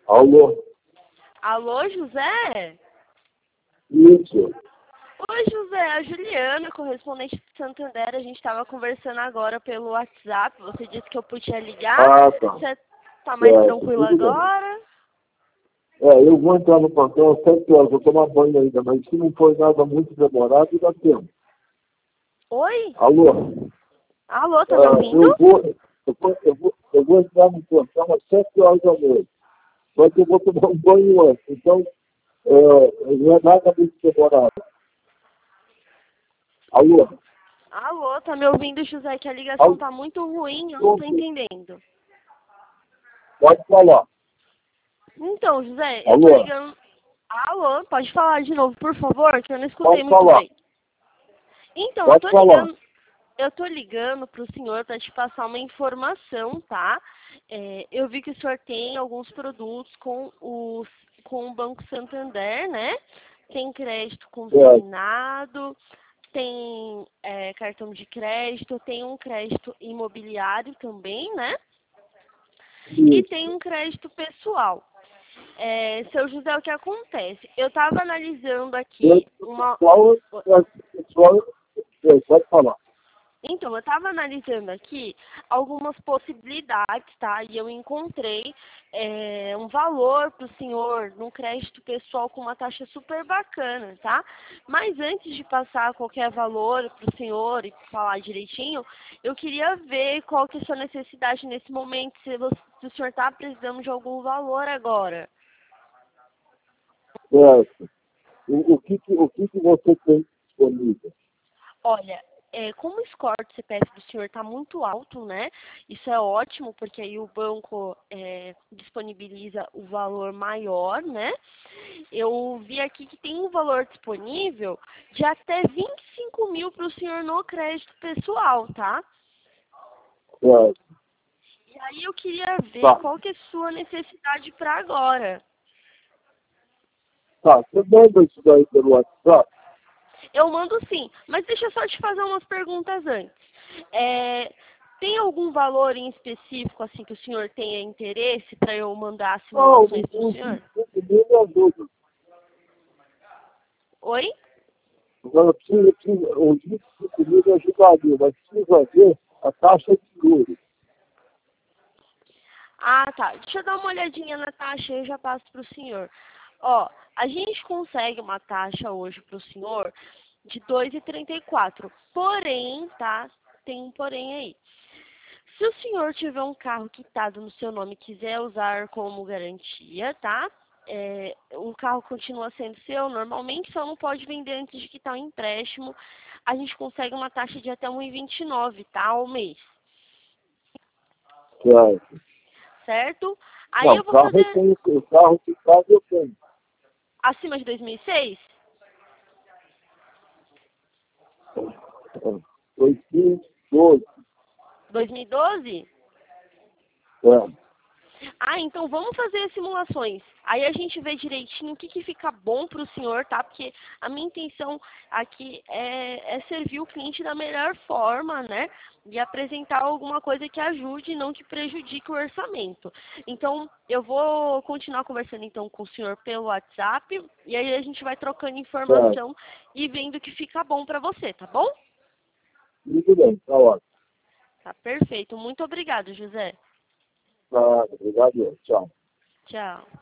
Alô? Alô, José? Isso. Oi, José, a Juliana, correspondente de Santander. A gente estava conversando agora pelo WhatsApp. Você disse que eu podia ligar. Ah, tá. Você tá mais tranquilo Tudo bem. agora? Eu vou entrar no papel às 7 horas, vou tomar banho ainda, mas se não for nada muito demorado, dá tempo. Oi? Alô? Alô, tá me ouvindo? Eu vou entrar no plantão às 7 horas da noite. Só que eu vou tomar um banho antes. Então, não é nada muito demorado. Alô? Alô, tá me ouvindo, José? Que a ligação tá muito ruim, eu não tô entendendo. Pode falar. Então, José, eu tô Alô? ligando... Alô, pode falar de novo, por favor, que eu não escutei Pode muito falar. bem. Então, Pode falar. eu tô ligando pro senhor para te passar uma informação, tá? Eu vi que o senhor tem alguns produtos com o Banco Santander, né? Tem crédito consignado, tem cartão de crédito, tem um crédito imobiliário também, né? E Isso. tem um crédito pessoal. Seu José, o que acontece? Eu estava analisando aqui uma... Pode falar. Então, eu estava analisando aqui algumas possibilidades, tá? E eu encontrei um valor para o senhor num crédito pessoal com uma taxa super bacana, tá? Mas antes de passar qualquer valor para o senhor e falar direitinho, eu queria ver qual que é a sua necessidade nesse momento, se o senhor está precisando de algum valor agora. Certo. O que você tem disponível? Olha, como o score do CPF do senhor está muito alto, né? Isso é ótimo, porque aí o banco disponibiliza o valor maior, né? Eu vi aqui que tem um valor disponível de até 25 mil para o senhor no crédito pessoal, tá? Certo. E aí eu queria ver Tá. qual que é a sua necessidade para agora. Tá. Você manda isso daí pelo WhatsApp? Eu mando sim, mas deixa eu só te fazer umas perguntas antes. Tem algum valor em específico assim que o senhor tenha interesse para eu mandar as Não, simulações para o os senhor? 25 mil me ajuda. Oi? Agora, os 25 mil me ajudaria, mas precisa ver a taxa de juros. Ah, tá. Deixa eu dar uma olhadinha na taxa e eu já passo para o senhor. Ó, a gente consegue uma taxa hoje para o senhor de 2,34. Porém, tá? Tem um porém aí. Se o senhor tiver um carro quitado no seu nome e quiser usar como garantia, tá? O carro continua sendo seu, normalmente só não pode vender antes de quitar o empréstimo. A gente consegue uma taxa de até 1,29, tá? Ao mês, Certo. certo? Aí Não, eu vou fazer o carro que caso eu tenho. acima de 2006? 2012. 2012? É. Ah, então vamos fazer as simulações. Aí a gente vê direitinho o que fica bom para o senhor, tá? Porque a minha intenção aqui é servir o cliente da melhor forma, né? E apresentar alguma coisa que ajude e não que prejudique o orçamento. Então, eu vou continuar conversando então com o senhor pelo WhatsApp e aí a gente vai trocando Certo. informação e vendo o que fica bom para você, tá bom? Muito bem, tá ótimo. Tá perfeito. Muito obrigado, José. Tá, obrigado. Tchau. Tchau.